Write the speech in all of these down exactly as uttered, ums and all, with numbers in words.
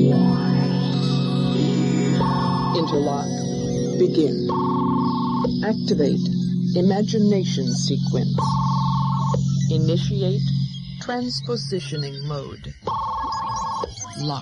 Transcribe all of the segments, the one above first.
Interlock. Begin. Activate imagination sequence. Initiate transpositioning mode. Lock.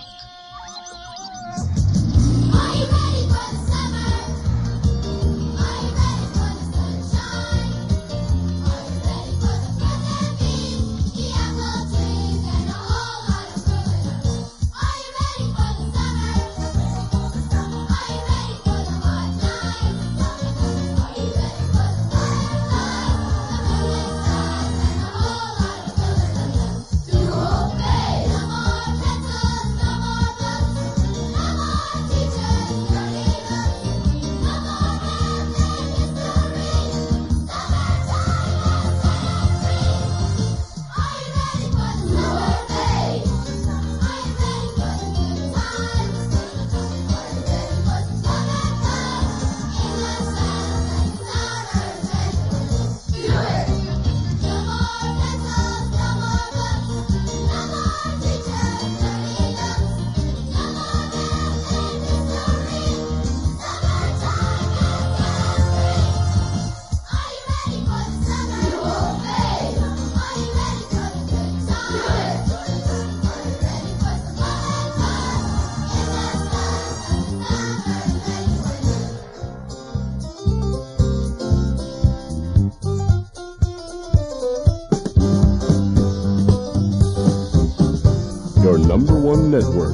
Your number one network.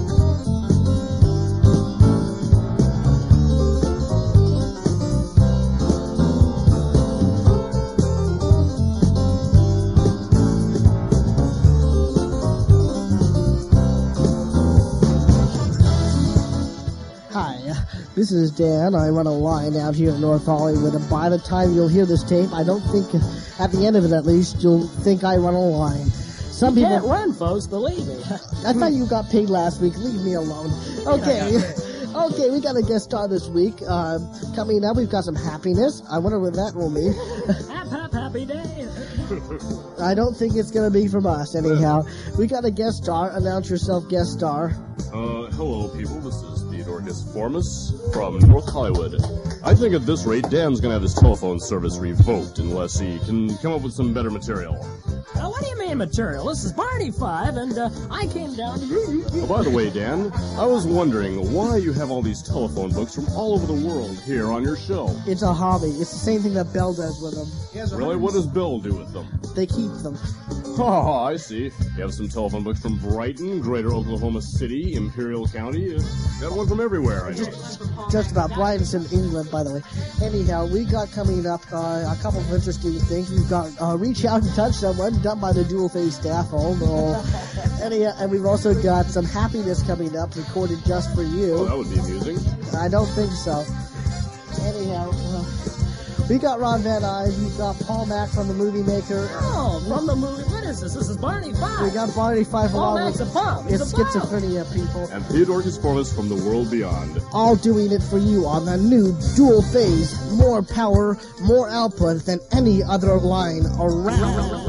Hi, this is Dan. I run a line out here in North Hollywood, and by the time you'll hear this tape, I don't think, at the end of it at least, you'll think I run a line. Some you people can't run, folks, believe me. I thought you got paid last week. Leave me alone. Okay. Okay, we got a guest star this week. Uh, coming up, we've got some happiness. I wonder what that will mean. Hap, hap, happy day. I don't think it's going to be from us, anyhow. We got a guest star. Announce yourself, guest star. Uh, hello, people. This is Theodorus Formus from North Hollywood. I think at this rate, Dan's going to have his telephone service revoked unless he can come up with some better material. Uh, what do you mean material? This is Barney Five, and uh, I came down to... Oh, by the way, Dan, I was wondering why you have all these telephone books from all over the world here on your show. It's a hobby. It's the same thing that Bell does with them. Really? What does Bill do with them? They keep them. Oh, I see. You have some telephone books from Brighton, Greater Oklahoma City, Imperial County. Uh, got one from everywhere, I know. Just about. Brighton's in England, by the way. Anyhow, we got coming up uh, a couple of interesting things. We've got uh, Reach Out and Touch Someone, done by the Dual Phase staff. Oh, no. Anyhow, and we've also got some happiness coming up, recorded just for you. Oh, that would be amusing. I don't think so. Anyhow, uh, we got Ron Van Eyes. We've got Paul Mack from The Movie Maker. Oh, from the movie. What is this? This is Barney Five. We got Barney Five Paul along Mack's with a bum. He's it's a bum. schizophrenia, people. And Theodorus Formus from the world beyond. All doing it for you on the new Dual Phase. More power, more output than any other line around.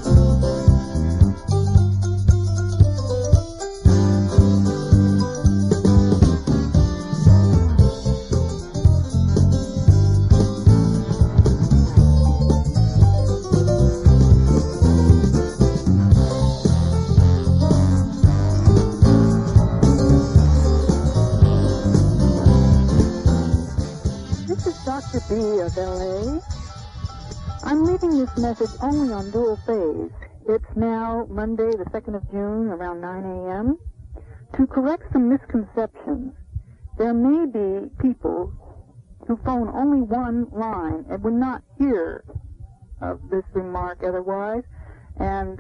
Doctor B of L A. I'm leaving this message only on Dual Phase. It's now Monday, the second of June, around nine a.m. To correct some misconceptions, there may be people who phone only one line and would not hear of this remark otherwise, and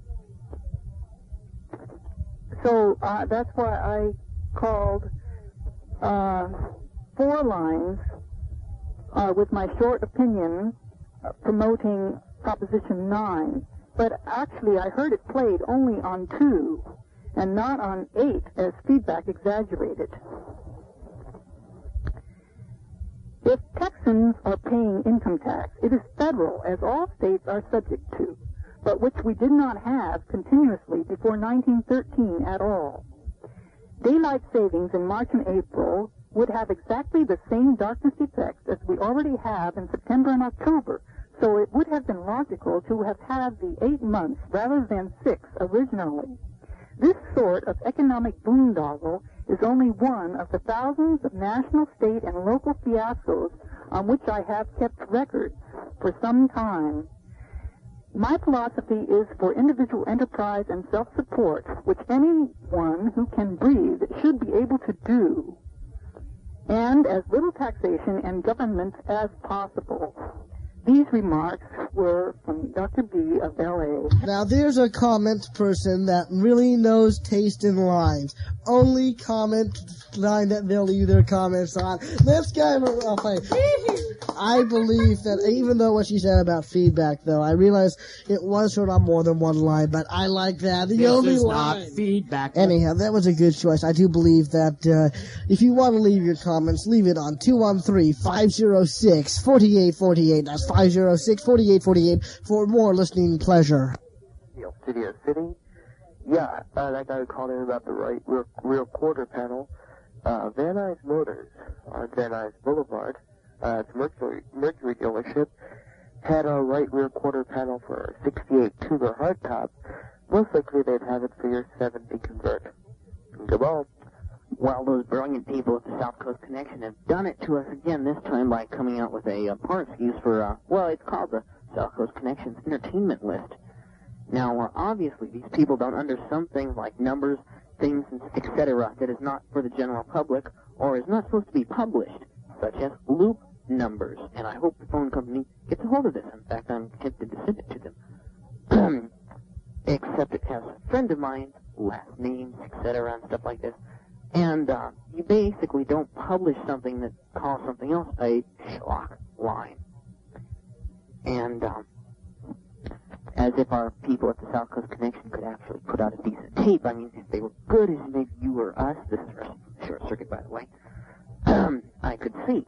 so uh, that's why I called uh, four lines Uh, with my short opinion uh, promoting Proposition nine. But actually, I heard it played only on two and not on eight, as feedback exaggerated. If Texans are paying income tax, it is federal, as all states are subject to, but which we did not have continuously before nineteen thirteen at all. daylight savings in March and April would have exactly the same darkness effects as we already have in September and October. So it would have been logical to have had the eight months rather than six originally. This sort of economic boondoggle is only one of the thousands of national, state, and local fiascos on which I have kept records for some time. My philosophy is for individual enterprise and self-support, which anyone who can breathe should be able to do, and as little taxation and government as possible. These remarks were from Doctor B of L A. Now, there's a comment person that really knows taste in lines. Only comment line that they'll leave their comments on. This guy, oh, I believe that even though what she said about feedback, though, I realize it was heard on more than one line, but I like that. The this only is line. not feedback. Anyhow, that was a good choice. I do believe that uh, if you want to leave your comments, leave it on two one three, five oh six, four eight four eight. That's five oh six, four eight four eight for more listening pleasure. Studio City. Yeah, uh, that guy who called in about the right rear, rear quarter panel. Uh, Van Nuys Motors on Van Nuys Boulevard, uh, it's Mercury, Mercury dealership, had a right rear quarter panel for a sixty-eight Cougar hardtop. Most likely they'd have it for your seventy convert. Goodbye. Well, those brilliant people at the South Coast Connection have done it to us again, this time by coming out with a uh, part excuse for, uh, well, it's called the South Coast Connection's entertainment list. Now, uh, obviously, these people don't understand some things like numbers, things, et cetera that is not for the general public or is not supposed to be published, such as loop numbers. And I hope the phone company gets a hold of this. In fact, I'm tempted to send it to them. Except it has a friend of mine, last names, et cetera, and stuff like this. And uh, you basically don't publish something that calls something else a schlock line. And um, as if our people at the South Coast Connection could actually put out a decent tape. I mean, if they were good as maybe you or us, this is a short circuit, by the way, um, I could see.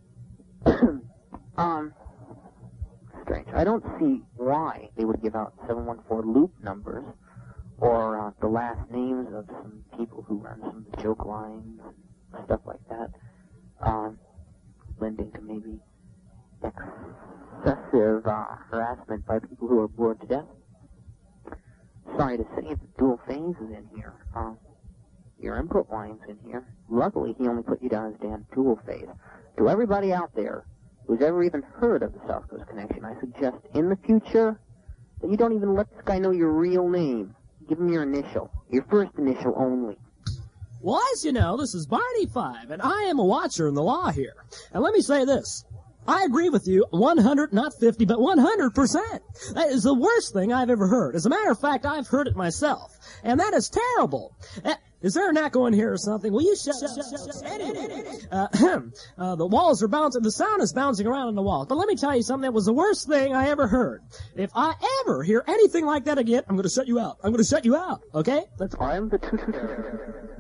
um, strange. I don't see why they would give out seven one four loop numbers or uh, the last names of some people who run some joke lines and stuff like that, um, lending to maybe excessive uh, harassment by people who are bored to death. Sorry to say that dual phase is in here. Uh, your input line's in here. Luckily, he only put you down as Dan dual phase. To everybody out there who's ever even heard of the South Coast Connection, I suggest in the future that you don't even let this guy know your real name. Give him your initial, your first initial only. Well, as you know, this is Barney Five, and I am a watcher in the law here. And let me say this. I agree with you one hundred, not fifty, but one hundred percent. That is the worst thing I've ever heard. As a matter of fact, I've heard it myself. And that is terrible. Uh, is there an echo in here or something? Will you shut, shut, shut, shut, Eddie? Uh, uh, the walls are bouncing, the sound is bouncing around on the walls. But let me tell you something, that was the worst thing I ever heard. If I ever hear anything like that again, I'm going to shut you out. I'm going to shut you out, okay? That's all. I'm the two.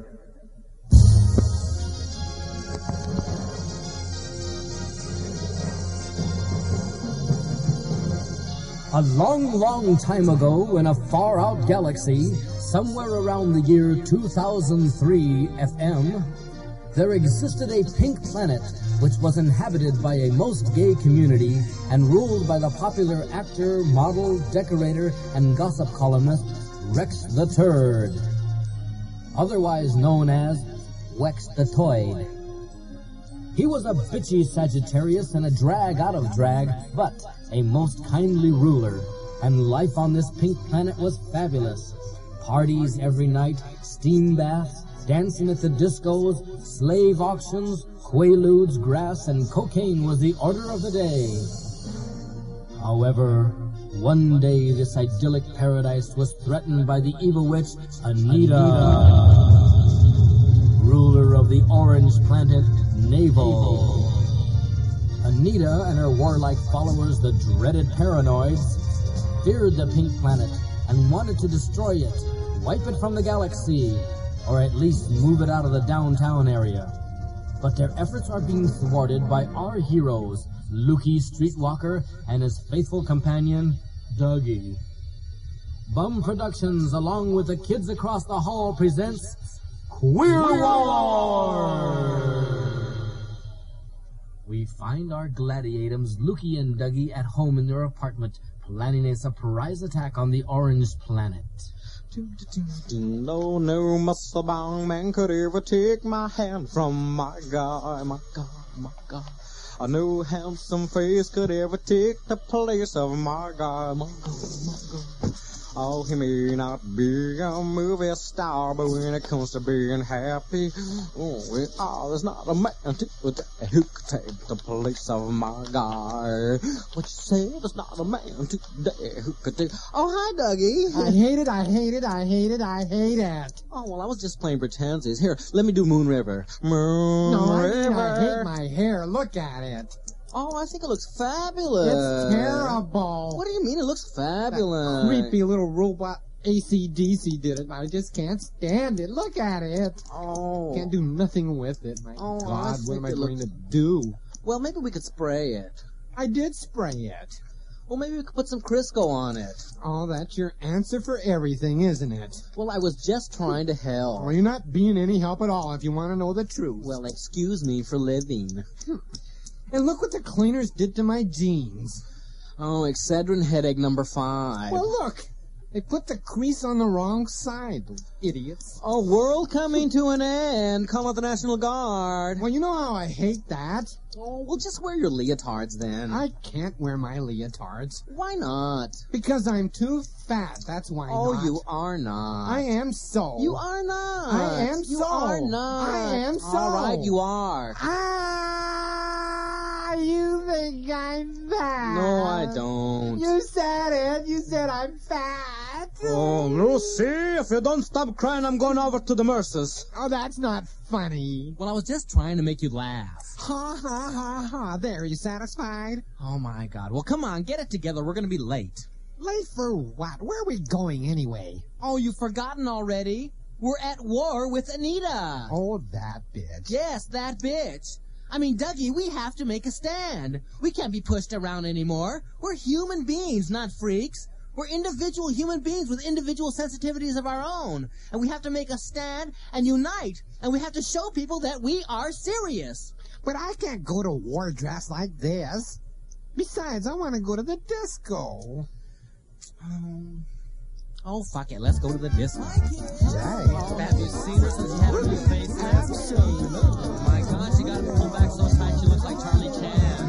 A long, long time ago, in a far-out galaxy, somewhere around the year two thousand three F M, there existed a pink planet which was inhabited by a most gay community and ruled by the popular actor, model, decorator, and gossip columnist Rex the Turd, otherwise known as Wex the Toy. He was a bitchy Sagittarius and a drag out of drag, but a most kindly ruler, and life on this pink planet was fabulous. Parties every night, steam baths, dancing at the discos, slave auctions, quaaludes, grass, and cocaine was the order of the day. However, one day this idyllic paradise was threatened by the evil witch Anita, Anita. ruler of the orange planet Navel. Anita and her warlike followers, the dreaded Paranoids, feared the pink planet and wanted to destroy it, wipe it from the galaxy, or at least move it out of the downtown area. But their efforts are being thwarted by our heroes, Lukey Streetwalker and his faithful companion, Dougie. Bum Productions, along with the Kids Across the Hall, presents Queer War! We find our gladiators, Lukey and Dougie, at home in their apartment, planning a surprise attack on the Orange Planet. No, no muscle-bound man could ever take my hand from my God, my God, my God. Uh, no handsome face could ever take the place of my God, my God, my God. Oh, he may not be a movie star, but when it comes to being happy, oh, oh there's not a man who could take the place of my God. What you say? There's not a man today who could take... Oh, hi, Dougie. I hate it, I hate it, I hate it, I hate it. Oh, well, I was just playing pretenses. Here, let me do Moon River. Moon no, River. I, I hate my hair. Look at it. Oh, I think it looks fabulous. It's terrible. What do you mean it looks fabulous? That creepy little robot A C D C did it. I just can't stand it. Look at it. Oh. Can't do nothing with it. My oh, God, what am I going looks... to do? Well, maybe we could spray it. I did spray it. Well, maybe we could put some Crisco on it. Oh, that's your answer for everything, isn't it? Well, I was just trying to help. Well, you're not being any help at all if you want to know the truth. Well, excuse me for living. Hmm. And look what the cleaners did to my jeans. Oh, Excedrin headache number five. Well, look. They put the crease on the wrong side, idiots. Oh, world coming to an end. Call out the National Guard. Well, you know how I hate that. Oh, well, just wear your leotards then. I can't wear my leotards. Why not? Because I'm too fat, that's why oh, not. Oh, you are not. I am so. You are not. I am you so. You are not. I am so. All right, you are. Ah, you think I'm fat. No, I don't. You said it. You said I'm fat. Oh, Lucy, if you don't stop crying, I'm going over to the Mercers. Oh, that's not funny. Well, I was just trying to make you laugh. Ha, ha, ha, ha. There, are you satisfied? Oh, my God. Well, come on, get it together. We're going to be late. Late for what? Where are we going anyway? Oh, you've forgotten already? We're at war with Anita. Oh, that bitch. Yes, that bitch. I mean, Dougie, we have to make a stand. We can't be pushed around anymore. We're human beings, not freaks. We're individual human beings with individual sensitivities of our own. And we have to make a stand and unite. And we have to show people that we are serious. But I can't go to war dressed like this. Besides, I want to go to the disco. Um, oh, fuck it. Let's go to the disco. Right. Oh, have you seen her since she had her new face? Absolutely. Oh, my God, she got her pulled back so tight she looks like Charlie Chan.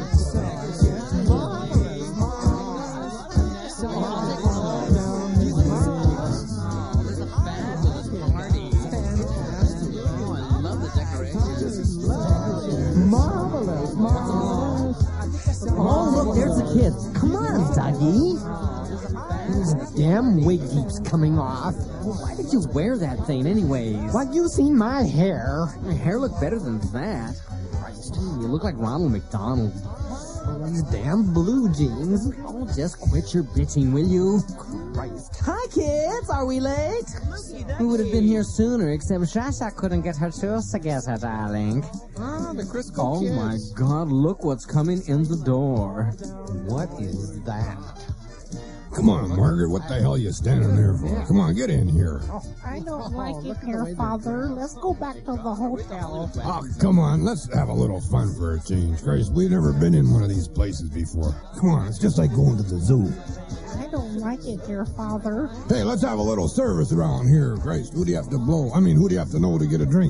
Oh, look, there's the kids. Come on, Dougie. This damn wig keeps coming off. Well, why did you wear that thing anyways? Like, you seen my hair. My hair looked better than that. Christ, you look like Ronald McDonald. Oh, these damn blue jeans. Oh, just quit your bitching, will you? Christ. Hi, kids. Are we late? We would have been here sooner, except Shasha couldn't get her shoes together, darling. Ah, the Crisco Oh, kids. my God. Look what's coming in the door. What is that? Come on, Margaret, what the hell are you standing there for? Yeah. Come on, get in here. I don't like look it at here, the way Father. Let's go back to the hotel. Oh, come on, let's have a little fun for a change. Christ, we've never been in one of these places before. Come on, it's just like going to the zoo. I don't like it here, Father. Hey, let's have a little service around here. Christ, who do you have to blow? I mean, who do you have to know to get a drink?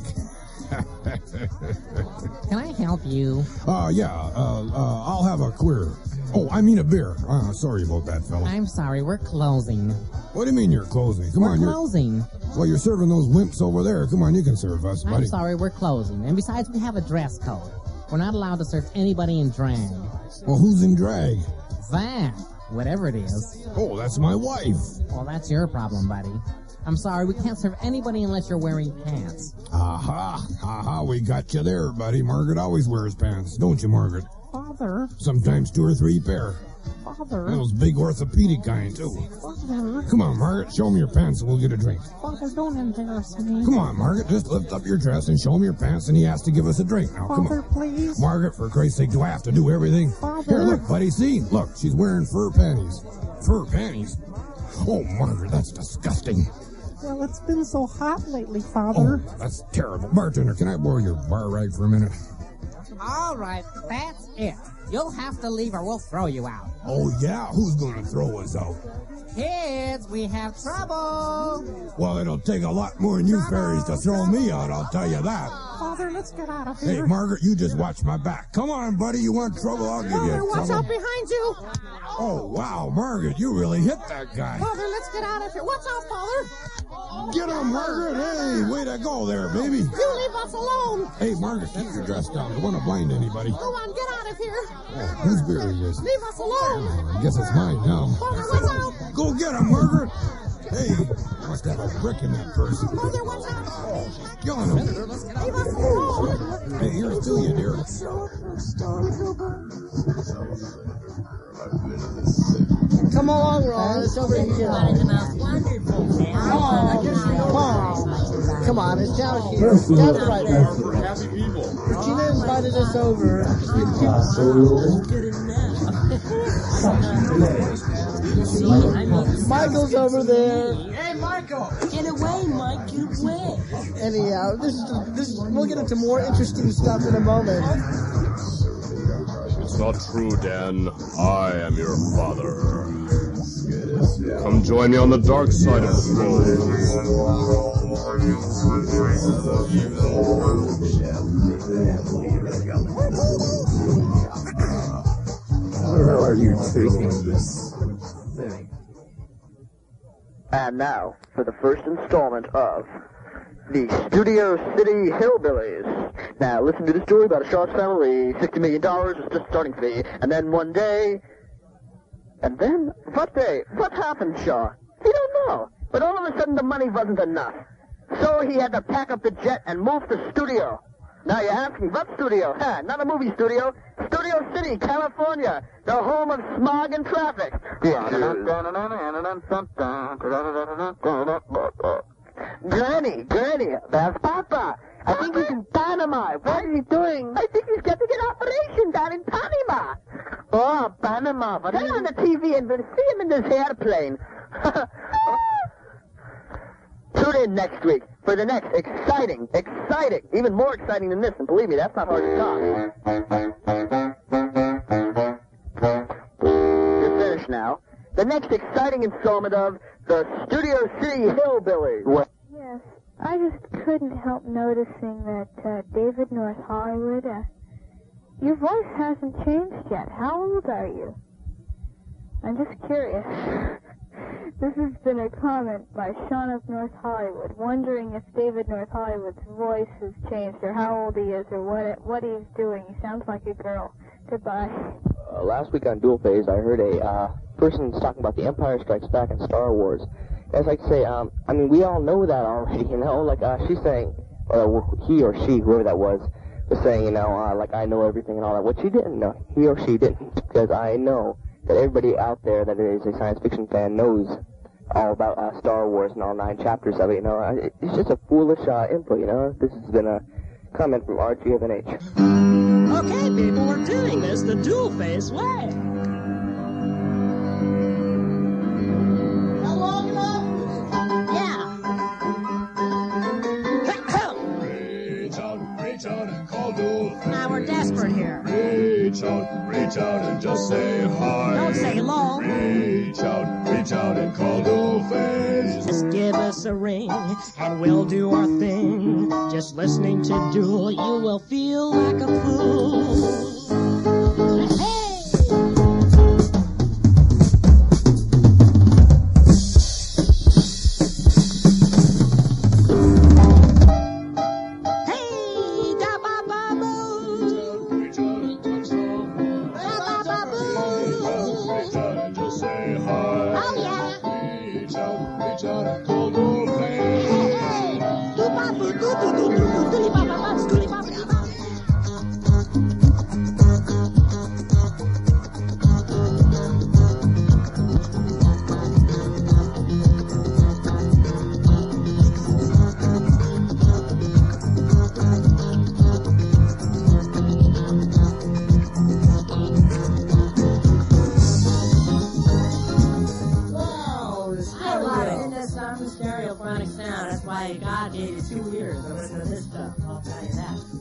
Can I help you? Uh, yeah, uh, uh, I'll have a queer. Oh, I mean a beer. Uh, sorry about that, fella. I'm sorry, we're closing. What do you mean you're closing? Come we're on, you're... closing. Well, you're serving those wimps over there. Come on, you can serve us, buddy. I'm sorry, we're closing. And besides, we have a dress code. We're not allowed to serve anybody in drag. Well, who's in drag? That, whatever it is. Oh, that's my wife. Well, that's your problem, buddy. I'm sorry, we can't serve anybody unless you're wearing pants. Aha, aha, we got you there, buddy. Margaret always wears pants, don't you, Margaret? Father. Sometimes two or three pair. Father. Those big orthopedic kind, too. Father. Come on, Margaret, show me your pants and we'll get a drink. Father, don't embarrass me. Come on, Margaret, just lift up your dress and show him your pants and he has to give us a drink. Now, come Father, on. please. Margaret, for Christ's sake, do I have to do everything? Father. Here, look, buddy, see? Look, she's wearing fur panties. Fur panties? Oh, Margaret, that's disgusting. Well, it's been so hot lately, Father. Oh, that's terrible. Bartender, can I borrow your bar rag for a minute? All right, that's it. You'll have to leave or we'll throw you out. Oh, yeah? Who's gonna throw us out? Kids, we have trouble. Well, it'll take a lot more than you fairies to throw me out, I'll tell you that. Father, let's get out of Hey, here. Margaret, you just watch my back. Come on, buddy, you want trouble? I'll give you Father, watch trouble. out behind you. Oh, wow, Margaret, you really hit that guy. Father, let's get out of here. Watch out, Father. Get him, Margaret. Hey, way to go there, baby. You leave us alone. Hey, Margaret, keep your dress down. I don't want to blind anybody. Go on, get out of here. Oh, whose beer is this? Leave us alone. I guess it's mine now. Father, watch out. Go get him, Margaret. Hey, I must have a brick in that purse. Father, watch out. Oh, killing him. Leave us alone. Hey, here's to you, dear. Come along, Ron. It's over here. Oh, come on. Come on, it's down here. It's down the right way. Happy people. Regina invited us over. Michael's over there. Hey, Michael! Get away, Mike, get away! Anyhow, this is this. Is, we'll get into more interesting stuff in a moment. It's not true, Dan. I am your father. Come join me on the dark side of the Where are you taking this? And now, for the first installment of the Studio City Hillbillies. Now, listen to the story about a Shaw's family, sixty million dollars was just a starting fee, and then one day... And then, what day? What happened, Shaw? He don't know. But all of a sudden, the money wasn't enough. So he had to pack up the jet and move to studio. Now you're asking, what studio? Huh, not a movie studio. Studio City, California, the home of smog and traffic. Granny, Granny, there's Papa. I think he's in Panama. What is he doing? I think he's getting an operation down in Panama. Oh, Panama. What Turn on the T V and we'll see him in this airplane. Tune in next week for the next exciting, exciting, even more exciting than this, and believe me, that's not hard to talk. You're finished now. The next exciting installment of the Studio City Hillbillies. Yes, I just couldn't help noticing that uh, David North Hollywood, uh, your voice hasn't changed yet. How old are you? I'm just curious. This has been a comment by Sean of North Hollywood, wondering if David North Hollywood's voice has changed, or how old he is, or what it, what he's doing. He sounds like a girl. Goodbye. Uh, last week on Dual Phase, I heard a uh, person talking about The Empire Strikes Back and Star Wars. I'd like to say, um, I mean, we all know that already, you know? Like, uh, she's saying, or he or she, whoever that was, was saying, you know, uh, like, I know everything and all that. What she didn't know, he or she didn't, because I know that everybody out there that is a science fiction fan knows all about uh, Star Wars and all nine chapters of it, you know. Uh, it's just a foolish uh, input, you know. This has been a comment from R G of N H. Okay, people, we're doing this the dual phase way. How long enough? Reach out, reach out and call dual. Now we're desperate here. Reach out, reach out and just say hi. Don't say hello. Reach out, reach out and call dual phase. Just give us a ring and we'll do our thing. Just listening to Duel, you will feel like a fool.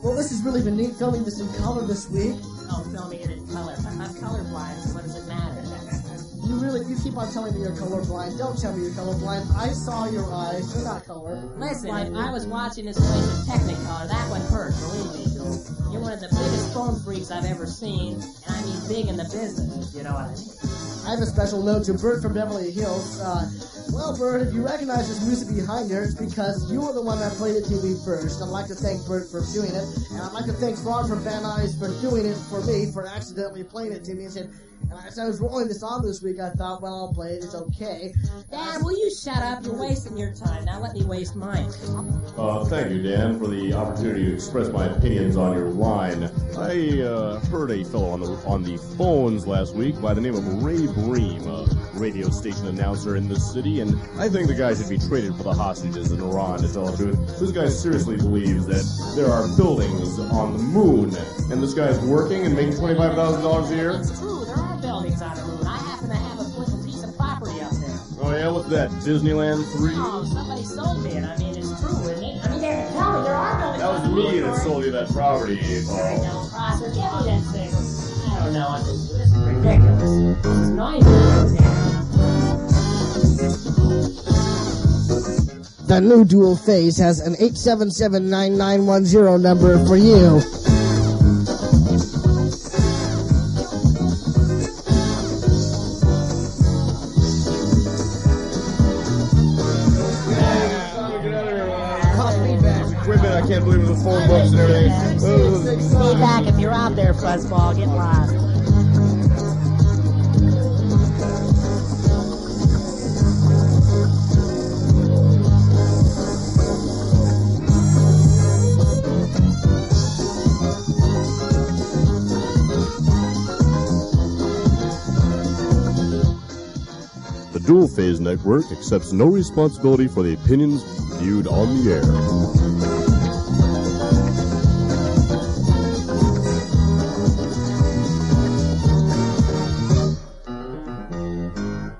Well, this has really been neat filming this in color this week. Oh, filming it in color. I'm not colorblind, so what does it matter? You really, you keep on telling me you're colorblind. Don't tell me you're colorblind. I saw your eyes. You're not color. Listen, if I was watching this place in Technicolor, that would hurt, believe me, Joel. You're one of the biggest phone freaks I've ever seen, and I mean big in the business, you know what I mean? I have a special note to Bert from Beverly Hills. Uh, well, Bert, if you recognize this music behind you, it's because you were the one that played it to me first. I'd like to thank Bert for doing it, and I'd like to thank Ron from Van Nuys for doing it for me, for accidentally playing it to me and said, and as I was rolling this on this week, I thought, well, I'll play it, it's okay. Dad, will you shut up? You're wasting your time. Now let me waste mine. Uh, thank you, Dan, for the opportunity to express my opinions on your line. I uh, heard a fellow on the on the phones last week by the name of Ray Bream, a radio station announcer in this city, and I think the guy should be traded for the hostages in Iran, to tell the truth. This guy seriously believes that there are buildings on the moon, and this guy's working and making twenty-five thousand dollars a year? It's true. There are buildings on the moon. I happen to have a flippin' piece of property up there. Oh, yeah? What's that, Disneyland three? Oh, somebody sold me, and I mean, it's true, isn't it? I mean, there, tell me, there are buildings That on was the moon. me that sold you that property, Paul. No, Prosser, give me that thing. I don't know. I mean, this is ridiculous. This is noisy. The new Dual Phase has an eight seven seven nine nine one zero number for you. I can't believe the phone books and everything. Stay back if you're out there, fuzzball. Get lost. The Dual Phase Network accepts no responsibility for the opinions viewed on the air.